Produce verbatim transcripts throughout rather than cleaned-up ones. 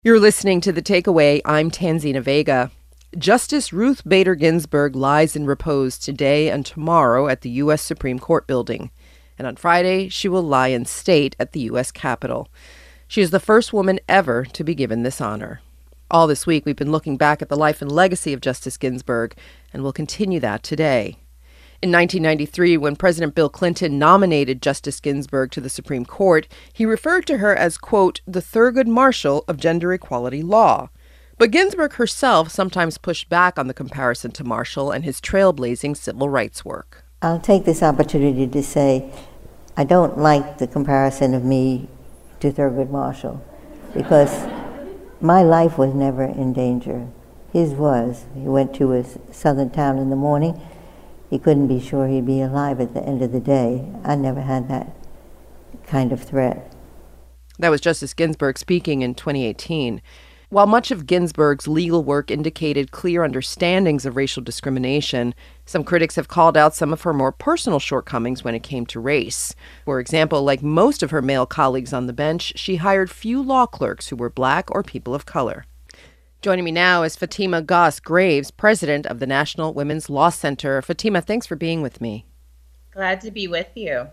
You're listening to The Takeaway. I'm Tanzina Vega. Justice Ruth Bader Ginsburg lies in repose today and tomorrow at the U S Supreme Court building. And on Friday, she will lie in state at the U S Capitol. She is the first woman ever to be given this honor. All this week, we've been looking back at the life and legacy of Justice Ginsburg, and we'll continue that today. In nineteen ninety-three, when President Bill Clinton nominated Justice Ginsburg to the Supreme Court, he referred to her as, quote, the Thurgood Marshall of gender equality law. But Ginsburg herself sometimes pushed back on the comparison to Marshall and his trailblazing civil rights work. I'll take this opportunity to say I don't like the comparison of me to Thurgood Marshall because my life was never in danger. His was. He went to a southern town in the morning. He couldn't be sure he'd be alive at the end of the day. I never had that kind of threat. That was Justice Ginsburg speaking in twenty eighteen. While much of Ginsburg's legal work indicated clear understandings of racial discrimination, some critics have called out some of her more personal shortcomings when it came to race. For example, like most of her male colleagues on the bench, she hired few law clerks who were black or people of color. Joining me now is Fatima Goss Graves, president of the National Women's Law Center. Fatima, thanks for being with me. Glad to be with you.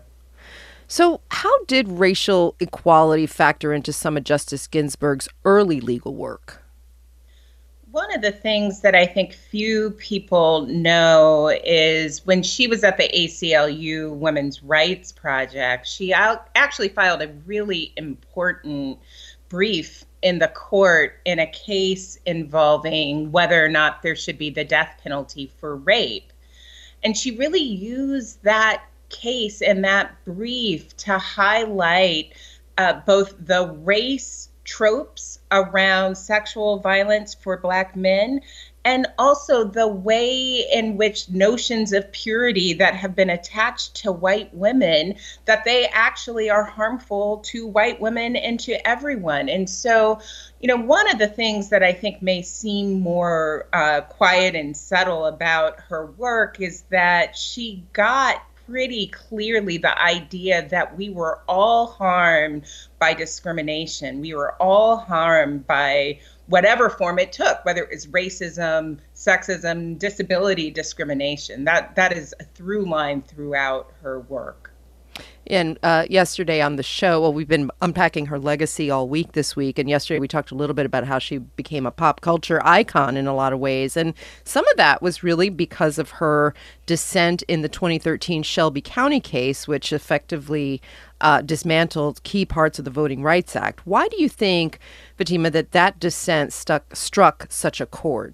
So how did racial equality factor into some of Justice Ginsburg's early legal work? One of the things that I think few people know is when she was at the A C L U Women's Rights Project, she actually filed a really important brief in the court in a case involving whether or not there should be the death penalty for rape. And she really used that case and that brief to highlight uh, both the race tropes around sexual violence for Black men and also the way in which notions of purity that have been attached to white women, that they actually are harmful to white women and to everyone. And so, you know, one of the things that I think may seem more uh, quiet and subtle about her work is that she got pretty clearly the idea that we were all harmed by discrimination. We were all harmed by whatever form it took, whether it was racism, sexism, disability discrimination. That that is a through line throughout her work. And uh, yesterday on the show, well, we've been unpacking her legacy all week this week. And yesterday we talked a little bit about how she became a pop culture icon in a lot of ways. And some of that was really because of her dissent in the twenty thirteen Shelby County case, which effectively uh, dismantled key parts of the Voting Rights Act. Why do you think, Fatima, that that dissent stuck, struck such a chord?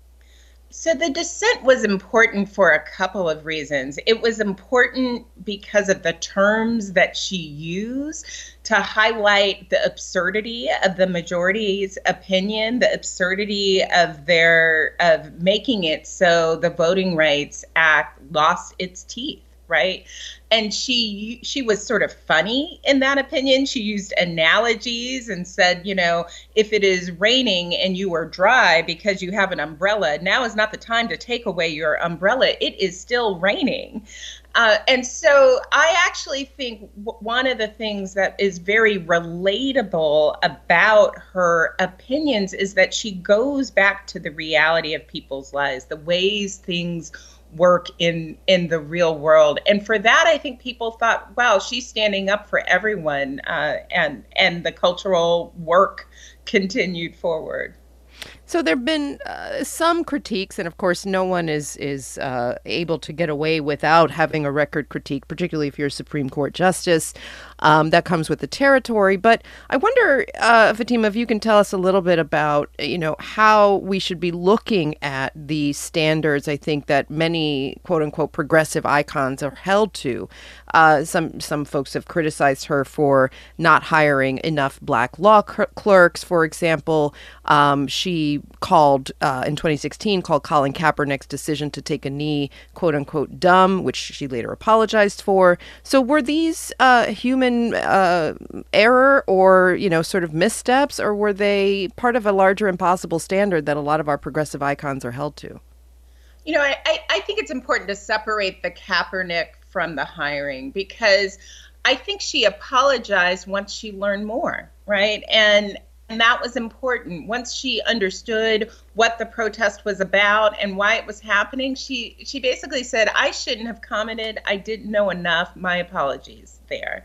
So the dissent was important for a couple of reasons. It was important because of the terms that she used to highlight the absurdity of the majority's opinion, the absurdity of their of making it so the Voting Rights Act lost its teeth. Right. And she she was sort of funny in that opinion. She used analogies and said, you know, if it is raining and you are dry because you have an umbrella, now is not the time to take away your umbrella. It is still raining. Uh, and so I actually think w- one of the things that is very relatable about her opinions is that she goes back to the reality of people's lives, the ways things work in in the real world. And for that, I think people thought, wow, she's standing up for everyone, uh, and and the cultural work continued forward. So there have been uh, some critiques, and of course, no one is is uh, able to get away without having a record critique, particularly if you're a Supreme Court justice. Um, that comes with the territory. But I wonder, uh, Fatima, if you can tell us a little bit about, you know, how we should be looking at the standards, I think, that many, quote unquote, progressive icons are held to. Uh, some some folks have criticized her for not hiring enough black law cl- clerks, for example. Um, she called, uh, in twenty sixteen, called Colin Kaepernick's decision to take a knee, quote unquote, dumb, which she later apologized for. So were these uh, human uh, error or, you know, sort of missteps, or were they part of a larger impossible standard that a lot of our progressive icons are held to? You know, I, I think it's important to separate the Kaepernick from the hiring, because I think she apologized once she learned more, right? And And that was important. Once she understood what the protest was about and why it was happening, she she basically said, I shouldn't have commented. I didn't know enough. My apologies there.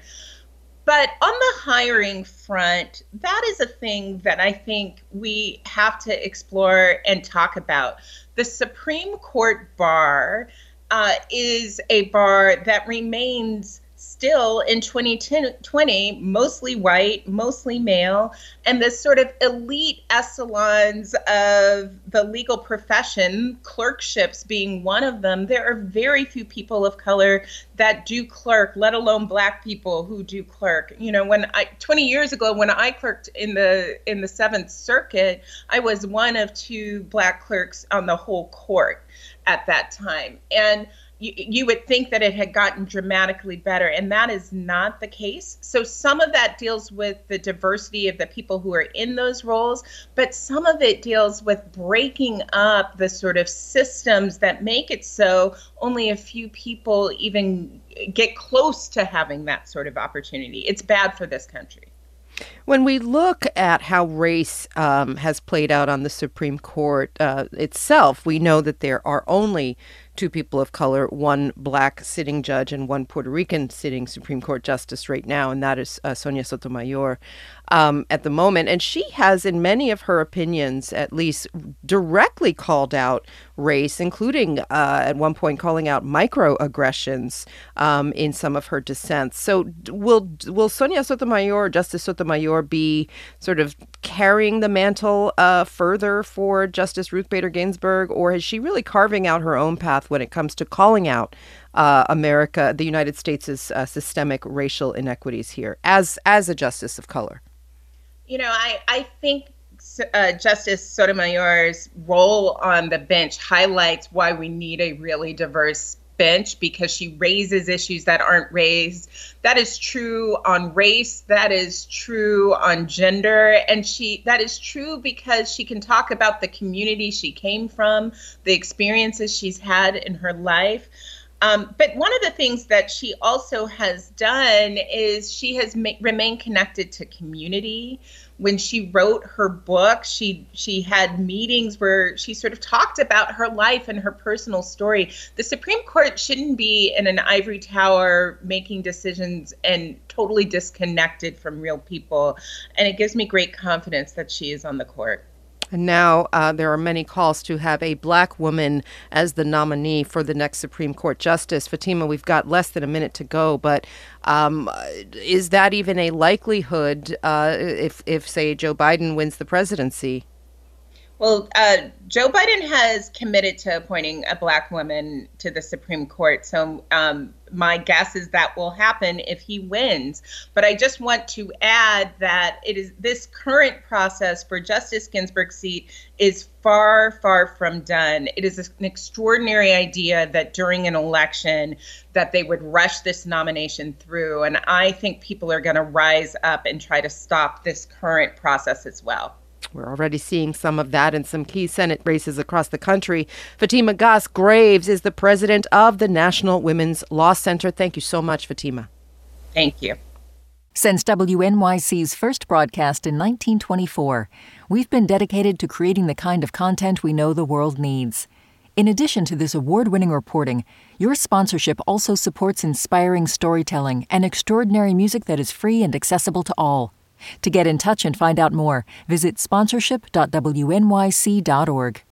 But on the hiring front, that is a thing that I think we have to explore and talk about. The Supreme Court bar uh, is a bar that remains still in twenty twenty, mostly white, mostly male, and the sort of elite echelons of the legal profession, clerkships being one of them, there are very few people of color that do clerk, let alone Black people who do clerk. You know, when I twenty years ago, when I clerked in the in the Seventh Circuit, I was one of two Black clerks on the whole court at that time. And You, you would think that it had gotten dramatically better, and that is not the case. So some of that deals with the diversity of the people who are in those roles, but some of it deals with breaking up the sort of systems that make it so only a few people even get close to having that sort of opportunity. It's bad for this country. When we look at how race um, has played out on the Supreme Court uh, itself, we know that there are only two people of color, one Black sitting judge and one Puerto Rican sitting Supreme Court justice right now, and that is uh, Sonia Sotomayor um, at the moment. And she has, in many of her opinions, at least directly called out race, including uh, at one point calling out microaggressions um, in some of her dissents. So will will Sonia Sotomayor, Justice Sotomayor, be sort of carrying the mantle uh, further for Justice Ruth Bader Ginsburg, or is she really carving out her own path when it comes to calling out uh, America, the United States' uh, systemic racial inequities here as as a justice of color? You know, I, I think uh, Justice Sotomayor's role on the bench highlights why we need a really diverse bench, because she raises issues that aren't raised. That is true on race. That is true on gender. And she that is true because she can talk about the community she came from, the experiences she's had in her life. Um, but one of the things that she also has done is she has ma- remained connected to community. When she wrote her book, she she had meetings where she sort of talked about her life and her personal story. The Supreme Court shouldn't be in an ivory tower making decisions and totally disconnected from real people. And it gives me great confidence that she is on the court. And now uh, there are many calls to have a Black woman as the nominee for the next Supreme Court justice. Fatima, we've got less than a minute to go, but um, is that even a likelihood uh, if, if, say, Joe Biden wins the presidency? Well, uh, Joe Biden has committed to appointing a Black woman to the Supreme Court. So um, my guess is that will happen if he wins. But I just want to add that it is this current process for Justice Ginsburg's seat is far, far from done. It is an extraordinary idea that during an election that they would rush this nomination through. And I think people are going to rise up and try to stop this current process as well. We're already seeing some of that in some key Senate races across the country. Fatima Goss Graves is the president of the National Women's Law Center. Thank you so much, Fatima. Thank you. Since W N Y C's first broadcast in nineteen twenty-four, we've been dedicated to creating the kind of content we know the world needs. In addition to this award-winning reporting, your sponsorship also supports inspiring storytelling and extraordinary music that is free and accessible to all. To get in touch and find out more, visit sponsorship dot w n y c dot org.